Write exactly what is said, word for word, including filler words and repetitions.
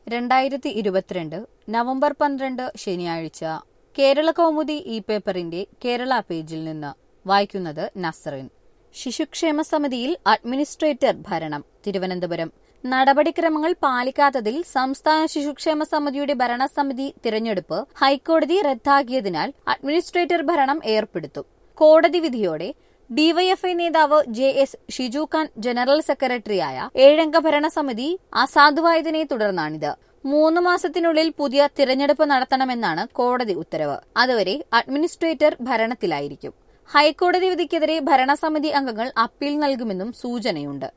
രണ്ടായിരത്തി ഇരുപത്തിരണ്ട് നവംബർ പന്ത്രണ്ട് ശനിയാഴ്ച കേരള കൗമുദി ഇ പേപ്പറിന്റെ കേരള പേജിൽ നിന്ന് വായിക്കുന്നത് നസ്റിൻ. ശിശുക്ഷേമ സമിതിയിൽ അഡ്മിനിസ്ട്രേറ്റർ ഭരണം. തിരുവനന്തപുരം. നടപടിക്രമങ്ങൾ പാലിക്കാത്തതിൽ സംസ്ഥാന ശിശുക്ഷേമ സമിതിയുടെ ഭരണസമിതി തിരഞ്ഞെടുപ്പ് ഹൈക്കോടതി റദ്ദാക്കിയതിനാൽ അഡ്മിനിസ്ട്രേറ്റർ ഭരണം ഏർപ്പെടുത്തും. കോടതി വിധിയോടെ ഡിവൈഎഫ്ഐ നേതാവ് J S Shiju Khan general സെക്രട്ടറിയായ ഏഴംഗ ഭരണസമിതി അസാധുവായതിനെ തുടർന്നാണിത്. മൂന്ന് മാസത്തിനുള്ളിൽ പുതിയ തിരഞ്ഞെടുപ്പ് നടത്തണമെന്നാണ് കോടതി ഉത്തരവ്. അതുവരെ അഡ്മിനിസ്ട്രേറ്റർ ഭരണത്തിലായിരിക്കും. ഹൈക്കോടതി വിധിക്കെതിരെ ഭരണസമിതി അംഗങ്ങൾ അപ്പീൽ നൽകുമെന്നും സൂചനയുണ്ട്.